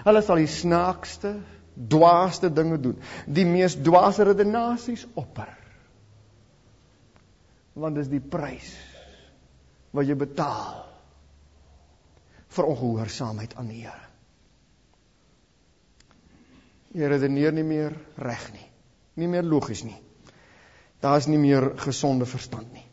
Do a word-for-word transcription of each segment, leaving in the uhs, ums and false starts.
Hulle sal die snaakste, dwaaste dinge doen, die mees dwaase redenasies opper. Want dis die prys wat jy betaal vir ongehoorsaamheid aan die Here. Jy redeneer nie meer reg nie, nie meer logies nie. Daar is nie meer gesonde verstand nie.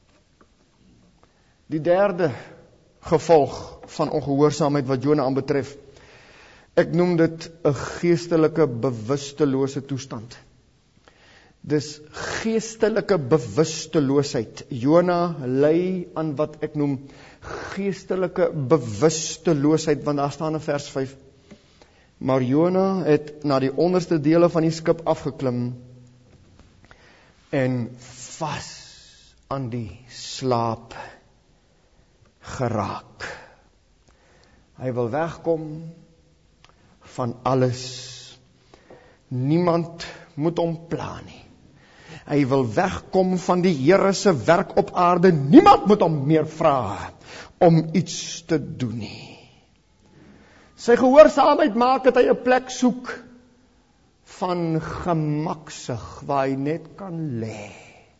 Die derde gevolg van ongehoorsaamheid wat Jona aanbetref, ek noem dit 'n geestelike bewustelose toestand. Dis geestelike bewusteloosheid. Jona ly aan wat ek noem geestelike bewusteloosheid, want daar staan in vers vyf, maar Jona het na die onderste dele van die skip afgeklim en vas aan die slaap geraak. Hy wil wegkom van alles. Niemand moet hom pla nie. Hy wil wegkom van die Here se werk op aarde. Niemand moet hom meer vra om iets te doen nie. Sy gehoorsaamheid maak dat hy 'n plek soek van gemaksig waar hy net kan lê.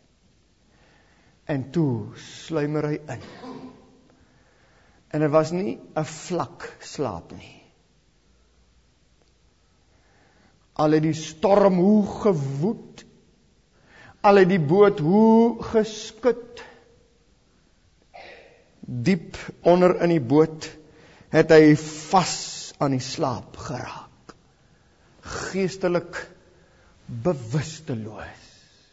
En toe sluimer hy in. En dit was nie 'n vlak slaap nie. Al het die storm hoe gewoed, al het die boot hoe geskud, diep onder in die boot, het hy vas aan die slaap geraak. Geestelik bewusteloos.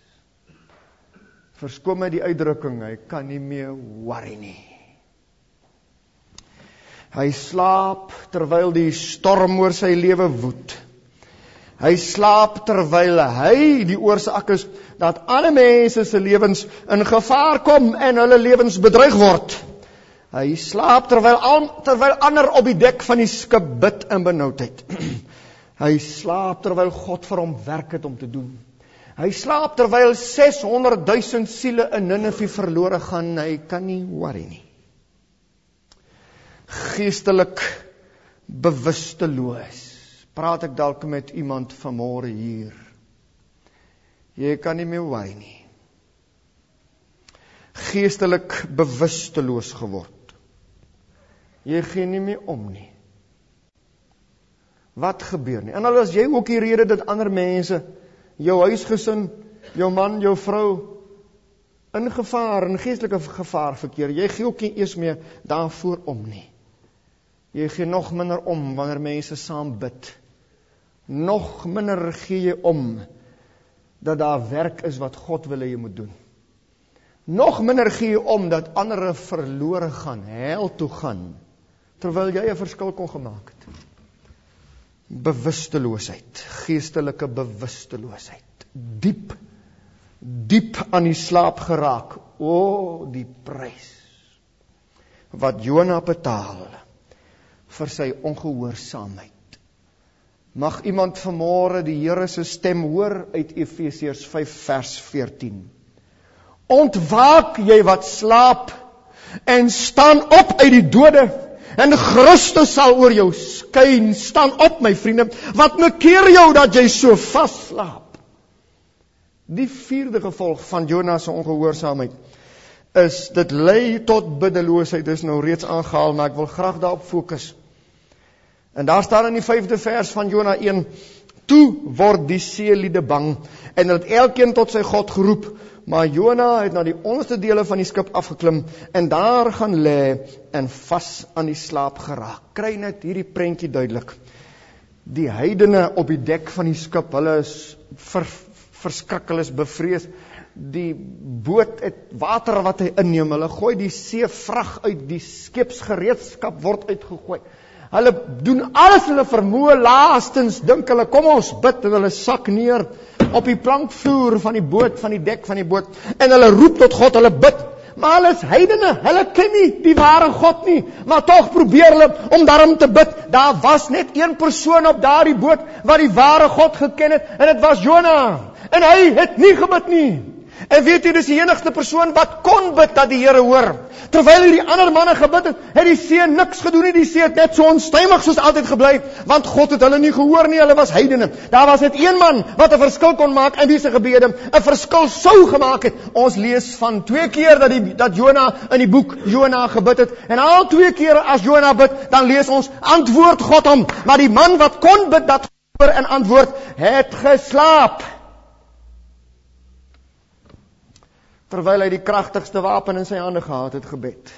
Verskoon my die uitdrukking, hy kan nie meer worry nie. Hy slaap terwyl die storm oor sy lewe woed. Hy slaap terwyl hy die oorsaak is dat alle mense se lewens in gevaar kom en hulle lewens bedreig word. Hy slaap terwyl, terwyl ander op die dek van die skip bid in benoudheid. Hy slaap terwyl God vir hom werk het om te doen. Hy slaap terwyl seshonderd duisend siele in Ninive verlore gaan. Hy kan nie worry nie. Geestelik bewusteloos. Praat ek dalk met iemand vanmôre hier. Jy kan nie meer worry nie. Geestelik bewusteloos geword. Jy gee nie meer om nie. Wat gebeur nie? En al as jy ook die rede dat ander mense, jou huisgesin, jou man, jou vrou, in gevaar, in geestelike gevaar verkeer, jy gee ook nie eers meer daarvoor om nie. Jy gee nog minder om wanneer mense saam bid. Nog minder gee jy om dat daar werk is wat God wil hê jy moet doen. Nog minder gee jy om dat ander verlore gaan, hel toe gaan, terwyl jy 'n verskil kon gemaak het. Bewusteloosheid, geestelike bewusteloosheid, diep, diep aan die slaap geraak. O, die prys wat Jona betaal vir sy ongehoorsaamheid. Mag iemand vanmôre die Here se stem hoor uit Efesiërs vyf vers veertien. Ontwaak jy wat slaap en staan op uit die dode en Christus sal oor jou skyn. Staan op my vriende, wat mekeer jou dat jy so vas slaap? Die vierde gevolg van Jona se ongehoorsaamheid is, dit lei tot biddeloosheid. Dit is nou reeds aangehaal, maar ek wil graag daarop fokus. En daar staan in die vyfde vers van Jona een, toe word die seeliede bang, en het elkeen tot sy God geroep, maar Jona het na die onderste dele van die skip afgeklim, en daar gaan lê, en vas aan die slaap geraak. Kry net hierdie prentjie duidelik. Die heidene op die dek van die skip, hulle is ver, verskrik, hulle is bevrees. Die boot het water wat hy inneem, hulle gooi die seevrag uit, die skepsgereedskap word uitgegooi. Hulle doen alles hulle vermoë, laastens dink hulle, kom ons bid, en hulle sak neer op die plankvloer van die boot, van die dek van die boot, en hulle roep tot God, hulle bid, maar hulle is heidene, hulle ken nie die ware God nie, maar tog probeer hulle om daarom te bid. Daar was net een persoon op daardie boot wat die ware God geken het, en dit was Jona, en hy het nie gebid nie. En weet jy, dis die enigste persoon wat kon bid dat die Here hoor. Terwyl hierdie ander manne gebid het, het die see niks gedoen nie. Die see het net so onstuimig soos altyd gebly, want God het hulle nie gehoor nie, hulle was heidene. Daar was net een man wat 'n verskil kon maak in wie se gebede 'n verskil sou gemaak het. Ons lees van twee keer dat die dat Jona in die boek Jona gebid het, en al twee keer as Jona bid, dan lees ons antwoord God hom. Maar die man wat kon bid dat hoor en antwoord, het geslaap. Terwyl hy die kragtigste wapen in sy hande gehad het, gebed.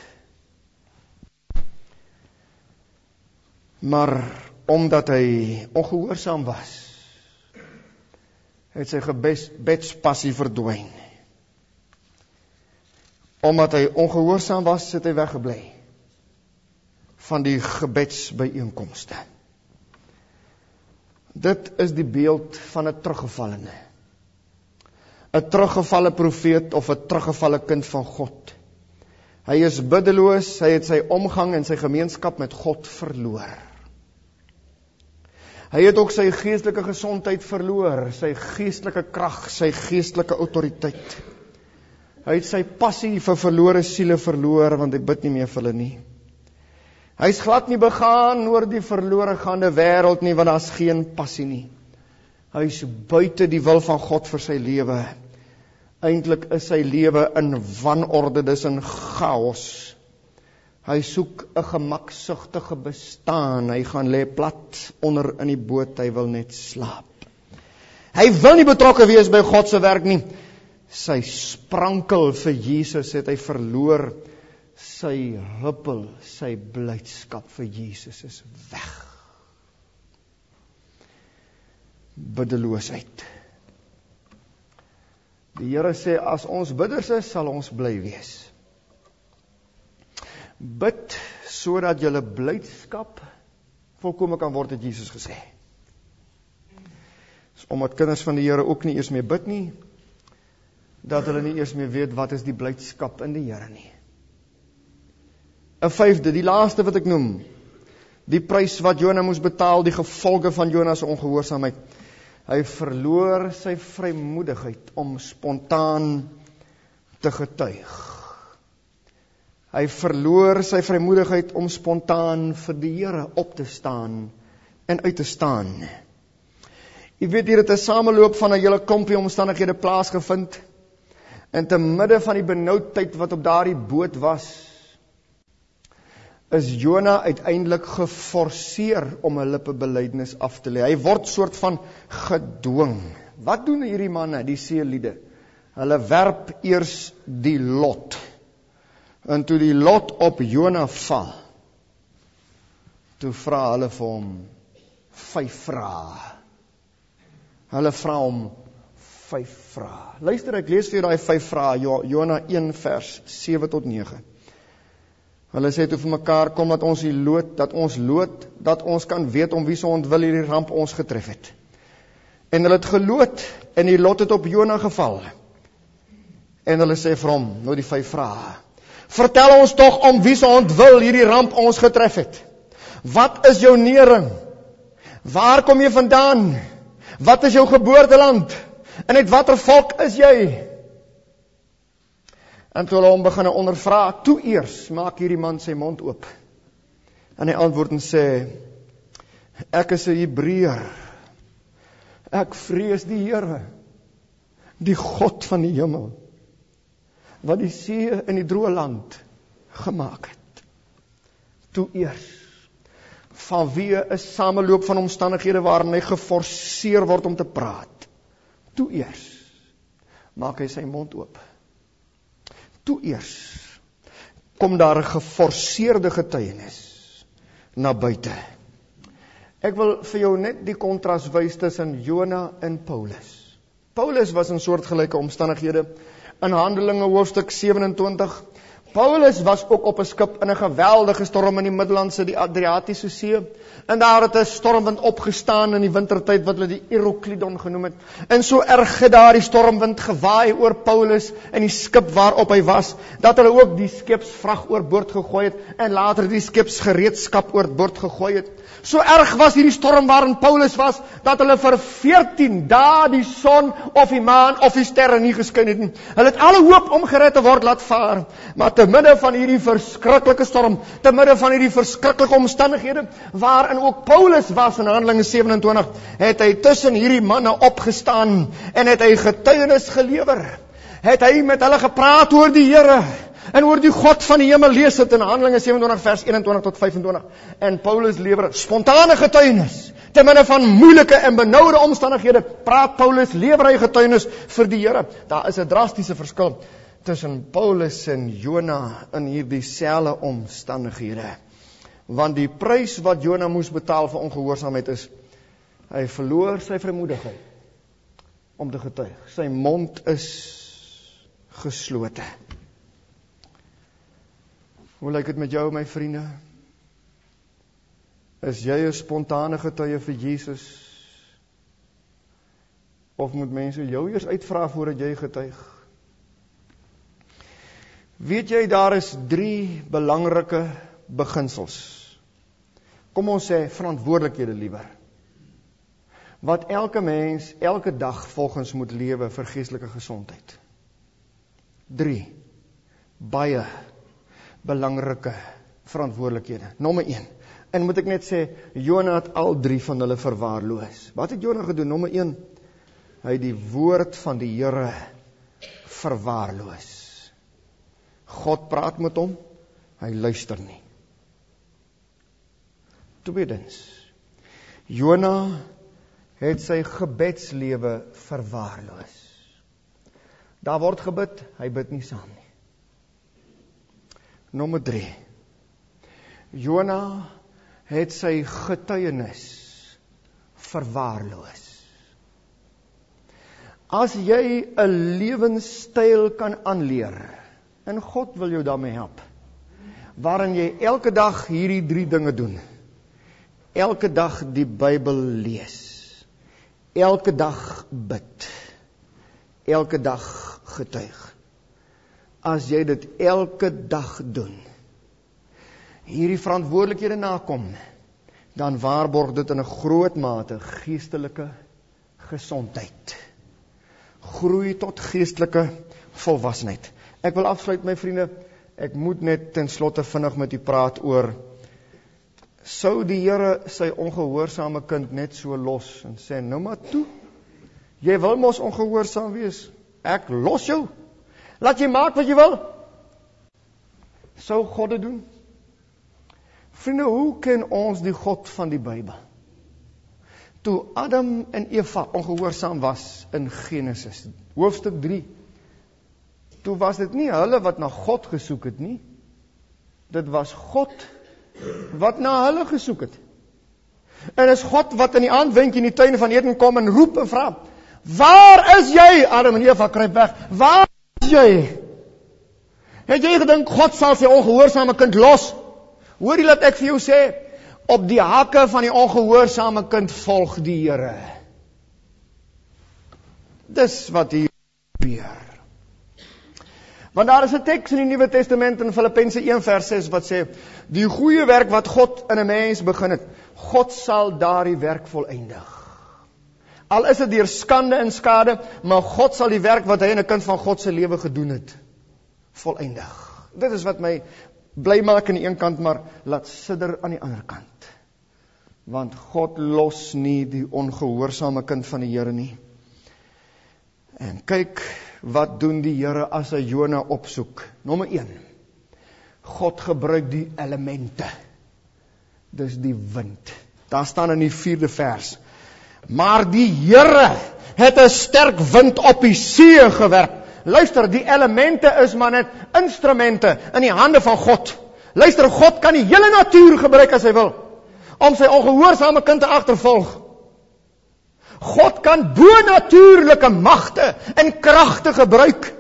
Maar omdat hy ongehoorsaam was, het sy gebedspassie verdwyn. Omdat hy ongehoorsaam was, het hy weggebly van die gebedsbyeenkomste. Dit is die beeld van 'n teruggevallene. 'n teruggevalle profeet of 'n teruggevalle kind van God. Hy is biddeloos, hy het sy omgang en sy gemeenskap met God verloor. Hy het ook sy geestelike gesondheid verloor, sy geestelike krag, sy geestelike autoriteit. Hy het sy passie vir verlore siele verloor, want hy bid nie meer vir hulle nie. Hy is glad nie begaan oor die verlore gaande wêreld nie, want daar is geen passie nie. Hy is buite die wil van God vir sy lewe. Eintlik is sy lewe in wanorde, dis in chaos. Hy soek 'n gemaksugtige bestaan. Hy gaan lê plat onder in die boot, hy wil net slaap. Hy wil nie betrokke wees by God se werk nie. Sy sprankel vir Jesus het hy verloor. Sy huppel, sy blydskap vir Jesus is weg. Biddeloosheid. Die Here sê, as ons bidders is, sal ons bly wees. Bid, sodat julle blydskap volkome kan word, het Jesus gesê. Omdat kinders van die Here ook nie eers meer bid nie, dat hulle nie eers meer weet, wat is die blydskap in die Here nie. 'n vyfde, die laaste wat ek noem, die prys wat Jona moes betaal, die gevolge van Jona se ongehoorsaamheid. Hy verloor sy vrymoedigheid om spontaan te getuig. Hy verloor sy vrymoedigheid om spontaan vir die Here op te staan en uit te staan. Jy weet, hier het 'n sameloop van 'n hele klompie omstandighede plaasgevind, en te midde van die benoudheid wat op daardie boot was, is Jona uiteindelik geforseer om 'n lippebelydenis af te lê. Hy word soort van gedwing. Wat doen hierdie manne, die seeliede? Hulle werp eers die lot. En toe die lot op Jona val, toe vra hulle vir hom vyf vrae. Hulle vra hom vyf vrae. Luister, ek lees vir daai vyf vrae, Jona een vers sewe tot nege. Hulle sê toe vir mekaar, kom dat ons die lood, dat ons lood, dat ons kan weet om wie se ontwil hierdie ramp ons getref het. En hulle het geloot, en die lot het op Jona geval. En hulle sê vir hom, nou die vyf vrae. Vertel ons tog om wie se ontwil hierdie ramp ons getref het. Wat is jou nering? Waar kom jy vandaan? Wat is jou geboorteland? En uit watter volk is jy? En toe hulle hom begin ondervra, toe eers maak hierdie man sy mond oop. En hy antwoord en sê, ek is 'n Hebreër. Ek vrees die Here, die God van die hemel, wat die see en die droë land gemaak het. Toe eers, vanweë 'n sameloop van omstandighede waarin hy geforseer word om te praat, toe eers maak hy sy mond oop. Toe eers kom daar 'n geforseerde getuienis na buite. Ek wil vir jou net die kontras wys tussen Jona en Paulus. Paulus was in soortgelyke omstandighede. In Handelinge hoofstuk sewe en twintig, Paulus was ook op 'n skip in 'n geweldige storm in die Middellandse, die Adriatiese See. En daar het 'n stormwind opgestaan in die wintertyd wat hulle die Euroclydon genoem het. En so erg het daar die stormwind gewaai oor Paulus en die skip waarop hy was, dat hulle ook die skepsvrag oorboord gegooi het en later die skepsgereedskap oorboord gegooi het. So erg was hierdie storm waarin Paulus was, dat hulle vir veertien dae die son of die maan of die sterre nie geskyn het nie. Hulle het alle hoop om gered te word laat vaar. Maar te midde van hierdie verskriklike storm, te midde van hierdie verskriklike omstandighede, waarin ook Paulus was in Handelinge sewe en twintig, het hy tussen hierdie manne opgestaan en het hy getuienis gelewer. Het hy met hulle gepraat oor die Here en oor die God van die hemel. Lees dit in Handelinge sewe en twintig vers eenentwintig tot vyf-en-twintig. En Paulus lewer spontane getuienis. Te midde van moeilike en benoude omstandighede praat Paulus, lewer hy getuienis vir die Here. Daar is 'n drastiese verskil tussen Paulus en Jona in hierdie selfde omstandighede. Want die prys wat Jona moes betaal vir ongehoorsaamheid is, hy verloor sy vrymoedigheid om te getuig. Sy mond is geslote. Hoe lyk dit met jou, my vriende? Is jy 'n spontane getuie vir Jesus? Of moet mense jou eers uitvra voordat jy getuig? Weet jy, daar is drie belangrike beginsels. Kom ons sê verantwoordelikhede liewer. Wat elke mens elke dag volgens moet lewe vir geestelike gesondheid. Drie baie belangrike verantwoordelikhede. Nommer een. En moet ek net sê, Jona het al drie van hulle verwaarloos. Wat het Jona gedoen? Nommer een, hy het die woord van die Here verwaarloos. God praat met hom, hy luister nie. Tweedens, Jona het sy gebedslewe verwaarloos. Daar word gebid, hy bid nie saam nie. Nommer drie, Jona het sy getuienis verwaarloos. As jy 'n lewenstyl kan aanleer, en God wil jou daarmee help, waarin jy elke dag hierdie drie dinge doen, elke dag die Bybel lees, elke dag bid, elke dag getuig. As jy dit elke dag doen, hierdie verantwoordelikhede nakom, dan waarborg dit in 'n groot mate geestelike gesondheid. Groei tot geestelike volwassenheid. Ek wil afsluit, my vriende, ek moet net ten slotte vinnig met u praat oor, sou die Here sy ongehoorsame kind net so los en sê, nou maar toe, jy wil mos ongehoorsaam wees, ek los jou, laat jy maak wat jy wil. Sou God dit doen? Vriende, hoe ken ons die God van die Bybel? Toe Adam en Eva ongehoorsaam was in Genesis, hoofstuk drie, toe was dit nie hulle wat na God gesoek het nie, dit was God wat na hulle gesoek het. En is God wat in die aandwenk in die tuin van Eden kom en roep en vra, waar is jy? Adam en Eva kruip weg, waar is jy? Het jy gedink God sal sy ongehoorsame kind los? Hoor jy dat ek vir jou sê, op die hakke van die ongehoorsame kind volg die Here. Dis wat hier gebeur. Want daar is 'n teks in die Nuwe Testament in Filippense een vers ses wat sê, die goeie werk wat God in 'n mens begin het, God sal daardie werk volëindig. Al is dit deur skande en skade, maar God sal die werk wat hy in 'n kind van God se lewe gedoen het, volëindig. Dit is wat my bly maak aan die een kant, maar laat sidder aan die ander kant. Want God los nie die ongehoorsame kind van die Here nie. En kyk, wat doen die Here as hy Jona opsoek? Nommer een, God gebruik die elemente. Dis die wind. Daar staan in die vierde vers, maar die Here het 'n sterk wind op die see gewerp. Luister, die elemente is maar net instrumente in die hande van God. Luister, God kan die hele natuur gebruik as hy wil, om sy ongehoorsame kind te agtervolg. God kan bonatuurlike magte en kragte gebruik.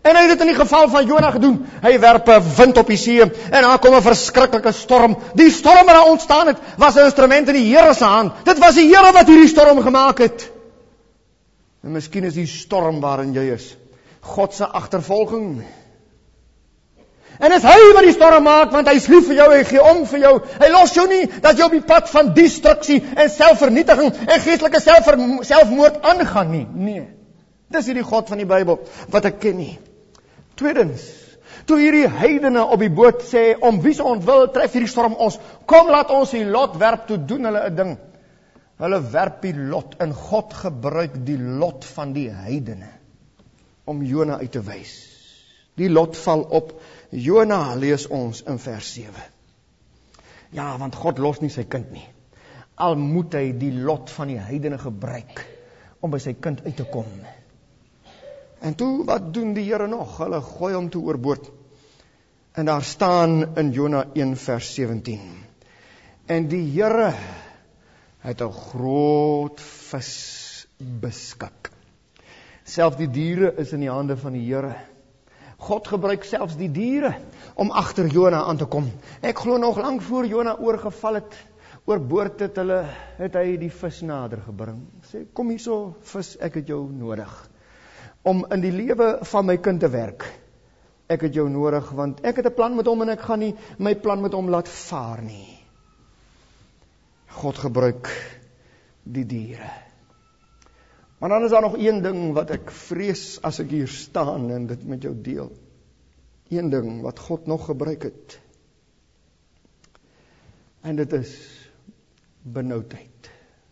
En hy het dit in die geval van Jona gedoen. Hy werp 'n wind op die see en daar kom 'n verskriklike storm. Die storm wat daar ontstaan het, was 'n instrument in die Here se hand. Dit was die Here wat hierdie storm gemaak het. En miskien is die storm waarin jy is God se agtervolging. En is hy wat die storm maak, want hy is lief vir jou, hy gee om vir jou. Hy los jou nie dat jy op die pad van destruksie en selfvernietiging en geestelike selfver, selfmoord aangaan nie. Nee. Dis nie die God van die Bybel wat ek ken nie. Tweedens, toe hierdie heidene op die boot sê, om wie se ontwil tref hierdie storm ons, kom laat ons die lot werp, toe doen hulle 'n ding. Hulle werp die lot, en God gebruik die lot van die heidene om Jona uit te wys. Die lot val op Jona, lees ons in vers sewe. Ja, want God los nie sy kind nie. Al moet hy die lot van die heidene gebruik om by sy kind uit te kom. En toe, wat doen die Here nog? Hulle gooi hom toe oorboord. En daar staan in Jona een vers sewentien. En die Here het 'n groot vis beskik. Selfs die diere is in die hande van die Here. God gebruik selfs die diere om agter Jona aan te kom. Ek glo nog lank voor Jona oorgeval het, oorboord het hulle, het hy die vis nader gebring. Sê, kom hierso vis, ek het jou nodig. Om in die lewe van my kind te werk. Ek het jou nodig, want ek het 'n plan met hom en ek gaan nie my plan met hom laat vaar nie. God gebruik die diere. Maar dan is daar nog een ding wat ek vrees as ek hier staan en dit met jou deel. Een ding wat God nog gebruik het. En dit is benoudheid.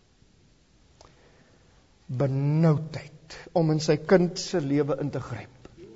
Benoudheid om in sy kind se lewe in te gryp.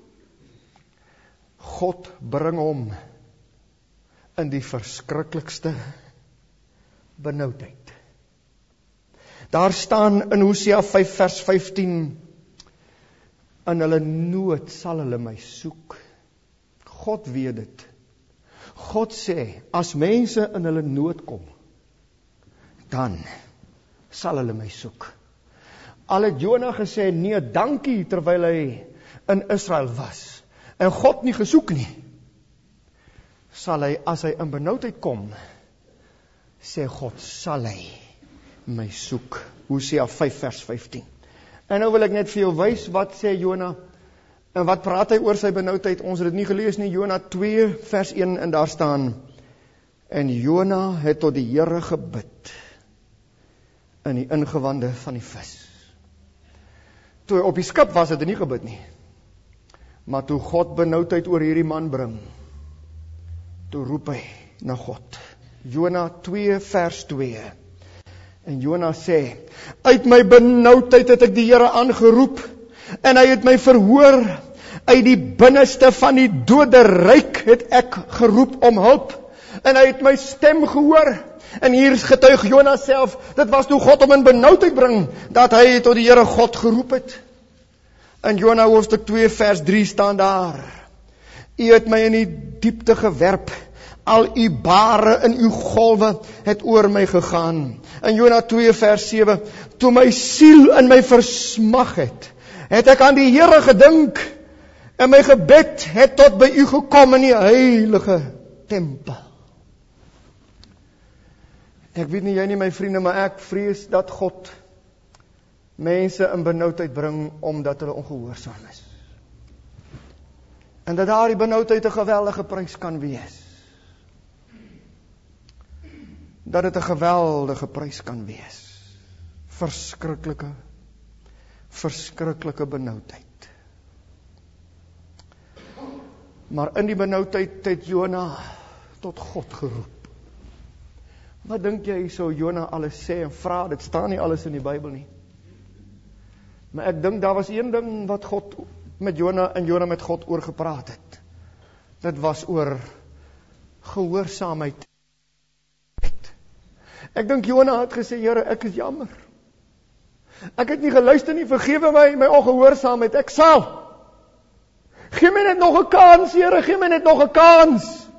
God bring hom in die verskriklikste benoudheid. Daar staan in Hosea vyf vers vyftien, in hulle nood sal hulle my soek. God weet dit. God sê, as mense in hulle nood kom, dan sal hulle my soek. Al het Jona gesê, nee, dankie, terwyl hy in Israel was, en God nie gesoek nie, sal hy, as hy in benoudheid kom, sê God, sal hy my soek. Hosea vyf vers vyftien. En nou wil ek net vir jou wys, wat sê Jona, en wat praat hy oor sy benoudheid? Ons het dit nie gelees nie, Jona twee vers een, en daar staan, en Jona het tot die Here gebid, in die ingewande van die vis. Toe hy op die skip was, het hy nie gebid nie. Maar toe God benoudheid oor hierdie man bring, toe roep hy na God. Jona twee vers twee. En Jona sê, uit my benoudheid het ek die Here aangeroep, en hy het my verhoor, uit die binneste van die doderyk het ek geroep om hulp, en hy het my stem gehoor. En hier getuig Jona self, dit was toe God hom in benoudheid bring, dat hy tot die Here God geroep het. In Jona hoofstuk twee vers drie staan daar, U het my in die diepte gewerp, al u bare in uw golwe het oor my gegaan. In Jona twee vers sewe, toe my siel in my versmag het, het ek aan die Here gedink, en my gebed het tot by u gekom in die heilige tempel. Ek weet nie jy nie my vriende, maar ek vrees dat God mense in benoudheid bring, omdat hulle ongehoorsaam is. En dat daar die benoudheid 'n geweldige prys kan wees. Dat dit 'n geweldige prys kan wees. Verskriklike, verskriklike benoudheid. Maar in die benoudheid het Jona tot God geroep. Wat dink jy sou Jona alles sê en vra? Dit staan nie alles in die Bybel nie. Maar ek dink daar was een ding wat God met Jona en Jona met God oor gepraat het. Dit was oor gehoorsaamheid. Ek dink Jona het gesê, Here, ek is jammer. Ek het nie geluister nie, vergewe my, my ongehoorsaamheid, ek sal. Gee my net nog 'n kans, Here, gee my net nog 'n kans.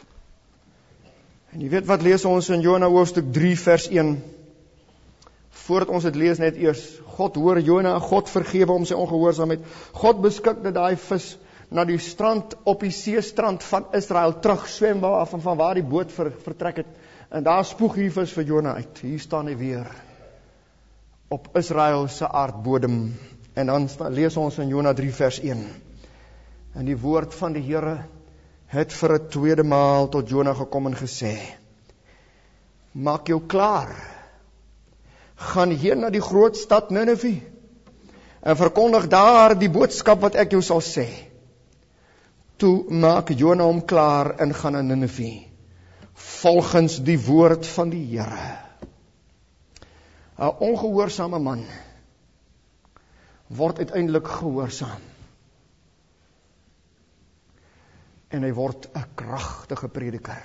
En jy weet wat lees ons in Jona hoofstuk drie vers een. voordat ons dit lees net eers, God hoor Jona, God vergewe om sy ongehoorsaamheid, God beskik dat daai vis na die strand, op die seestrand van Israel, terug swem van, van waar die boot ver, vertrek het, en daar spoeg die vis vir Jona uit, hier staan hy weer, op Israel se aardbodem, en dan sta, lees ons in Jona drie vers een, en die woord van die Here het vir 'n tweede maal tot Jona gekom en gesê, maak jou klaar, gaan heen na die groot stad Nineve, en verkondig daar die boodskap wat ek jou sal sê. Toe maak Jona hom klaar en gaan na Nineve, volgens die woord van die Here. 'n Ongehoorsame man word uiteindelik gehoorsaam. En hy word 'n kragtige prediker.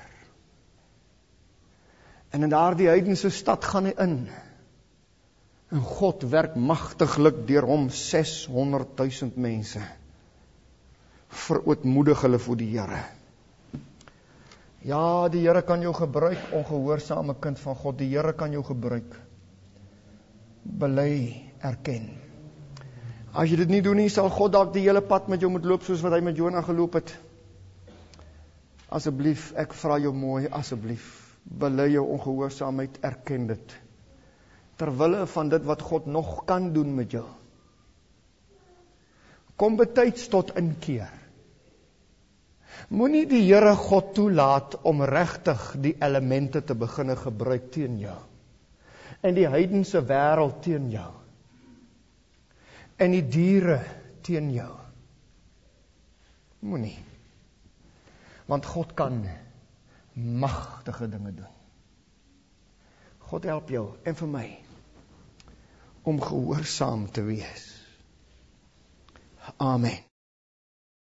En in daardie heidense stad gaan hy in. En God werk magtiglik deur hom seshonderd duisend mense. Verootmoedig hulle voor die Here. Ja, die Here kan jou gebruik, ongehoorsame kind van God. Die Here kan jou gebruik. Bely, erken. As jy dit nie doen nie, sal God dalk die hele pad met jou moet loop, soos wat hy met Jona geloop het. Asseblief, ek vra jou mooi, asseblief, bely jou ongehoorsaamheid, erken dit. Terwille van dit wat God nog kan doen met jou. Kom betyds tot inkeer. Moenie die Here God toelaat om regtig die elemente te beginne gebruik teen jou. En die heidense wêreld teen jou. En die diere teen jou. Moenie. Want God kan magtige dinge doen. God help jou en vir my om gehoorsaam te wees. Amen.